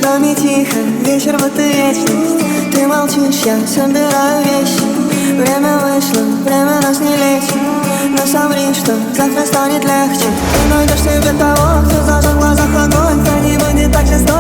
нами тихо, вечер будто вечность. Ты молчишь, я собираю вещи. Время вышло, время нас не лечит. Но соври, что завтра станет легче. Ты найдешь себе того, кто зажег в глазах огонь, кто не будет так жесток.